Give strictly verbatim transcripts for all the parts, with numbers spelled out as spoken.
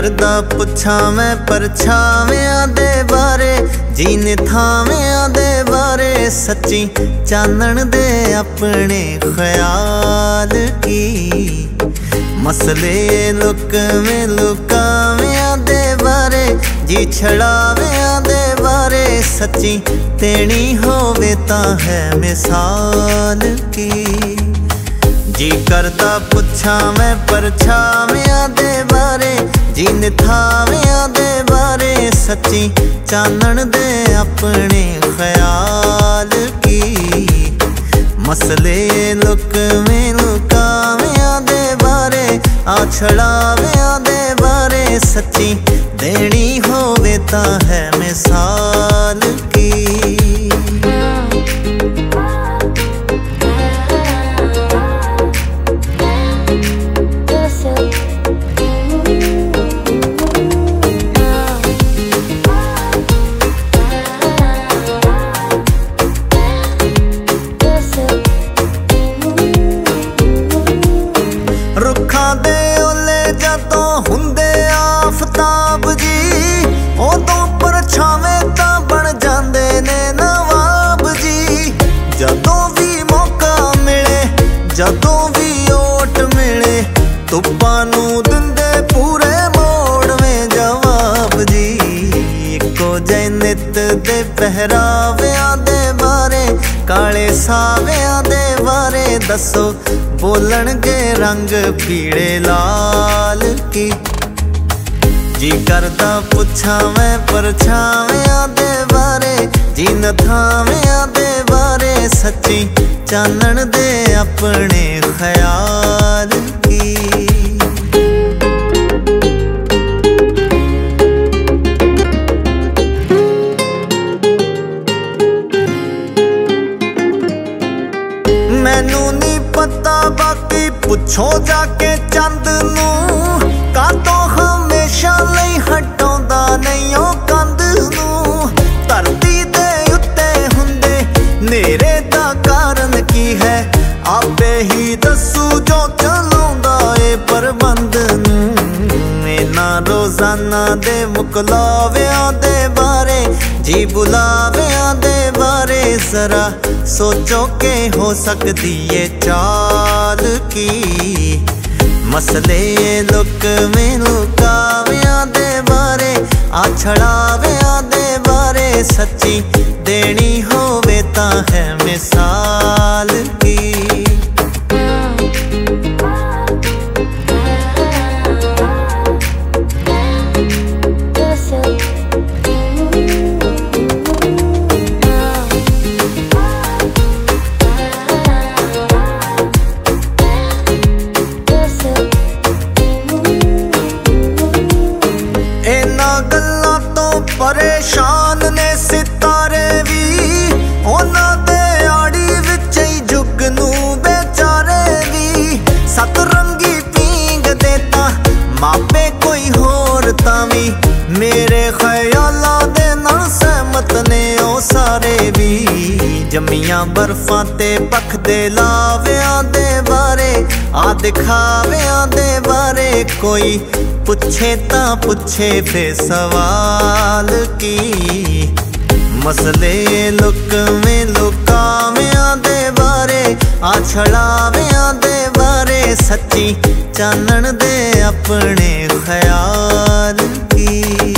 करदा पुछा मैं परछावियां दे बारे, जीने थावियां दे बारे, सच्ची चानण दे अपने ख्याल की। मसले लुकवें लुकावियां दे बारे, जी छड़ावियां दे बारे, सच्ची तेनी होवे तां है मिसाल की। जी करदा पुछा मैं परछावियां दे बारे, जीन थावियां दे बारे, सच्ची चानण दे अपने ख्याल की। मसले लुकवें लुकावियां दे बारे, आ छड़ावियां दे बारे, सच्ची देनी होवे तां है मिसाल की। रुखां दे ओले जदों हुंदे आफताब जी, उदों परछावें तां बन जांदे ने नवाब जी। जदों भी मौका मिले, जदों भी ओट मिले, तुप्पां नूं दिंदे पूरे मोड़वें जवाब जी। इक्को जे नित दे पहरावियां दे बारे, काले सावियां दे बारे, दसो बोलणगे रंग पीड़े लाल की। जी करदा पुछा मैं परछावियां दे बारे, जीन थावियां दे बारे, सच्ची चानण दे अपने ख्याल की। मैनू नी पता बाकी पुछो जाके चंद नूं, कातों हमेशा लई हटाउंदा नहीं ओ कंध नूं। धरती दे उत्ते हुंदे नेरे दा कारण की है, आपे ही दसू जो चलाउंदा ए प्रबंध नूं। इन्हां रोजाना दे मुकलावियां दे बारे, जी बुलावियां दे बारे, जरा सोचो के हो सकदी ये चाल की। मसले लुकवें लुकावियां दे बारे, आ छड़ावियां दे बारे, सच्ची देनी होवे तां है मिसाल की। परेशान ने सितारे भी, उन्हां दे आड़ी विच ही जुगनू बेचारे भी। सतरंगी पींग देता मापे कोई होर तावी, मेरे ख्यालां दे नाल सहमत ने ओ सारे भी। जमियां बर्फां ते पखदे लावियां दे बारे, आ दिखावियां दे बारे, कोई पुछे तां पुछे फे सवाल की। मसले लुकवें लुकावियां दे बारे, आ छड़ावियां दे बारे, सच्ची चानण दे अपने ख्याल की।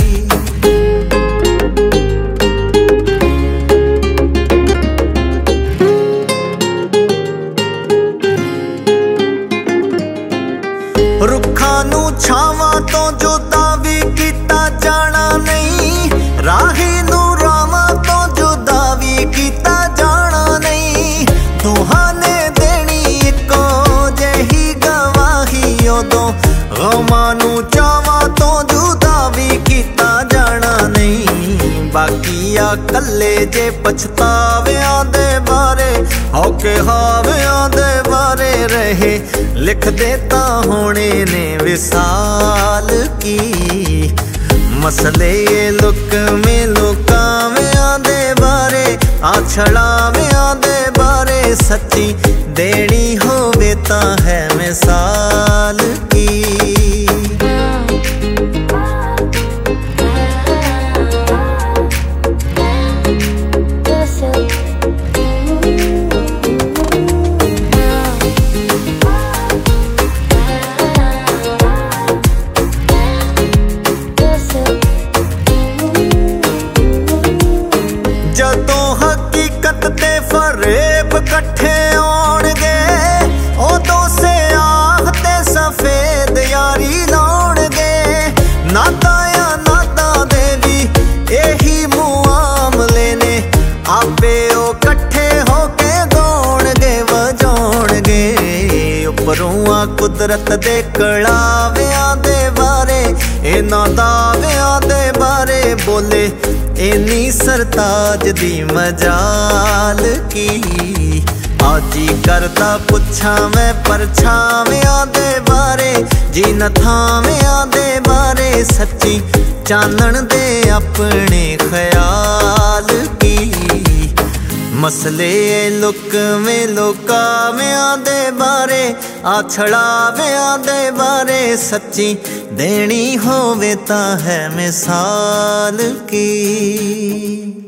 रुखां नूं छावां तो जुदा भी कीता जाना नहीं, राही नूं रावां तो जुदा भी कीता जाना नहीं। दोहां ने देनी इक्को जेही गवाही, उदों गमां नूं चावां तो जुदा भी कीता जाना नहीं। बाकी आ कल्ले जे पछतावियां दे बारे, औके हावियां दे बारे रहे, लिख देता होने ने विसाल की। मसले लुकवें लुकावियां दे बारे, आ छड़ावियां दे बारे, सच्ची देनी होवे तां है मिसाल की। ਗੱਭਰੂ ਆ ਕੁਦਰਤ ਦੇ ਕਲਾਵਿਆਂ ਦੇ ਬਾਰੇ, ਇਹਨਾਂ ਦਾਅਵਿਆਂ ਦੇ ਬਾਰੇ ਬੋਲੇ ਇੰਨੀ ਸਰਤਾਜ ਦੀ ਮਜਾਲ ਕੀ। ਆਜੀ ਕਰਦਾ ਪੁੱਛਾਂ ਮੈਂ ਪਰਛਾਵਿਆਂ ਦੇ ਬਾਰੇ, ਜਿਨ੍ਹਾਂ ਥਾਵਿਆਂ ਦੇ ਬਾਰੇ ਸੱਚੀ ਚਾਨਣ ਦੇ ਆਪਣੇ ਖਿਆਲ ਕੀ। ਮਸਲੇ ਲੁਕਵੇਂ ਲੋਕਾਵਿਆਂ ਦੇ ਬਾਰੇ, ਆਛੜਾਵਿਆਂ ਦੇ ਬਾਰੇ ਸੱਚੀ ਦੇਣੀ ਹੋਵੇ ਤਾਂ ਹੈ ਮਿਸਾਲ ਕੀ।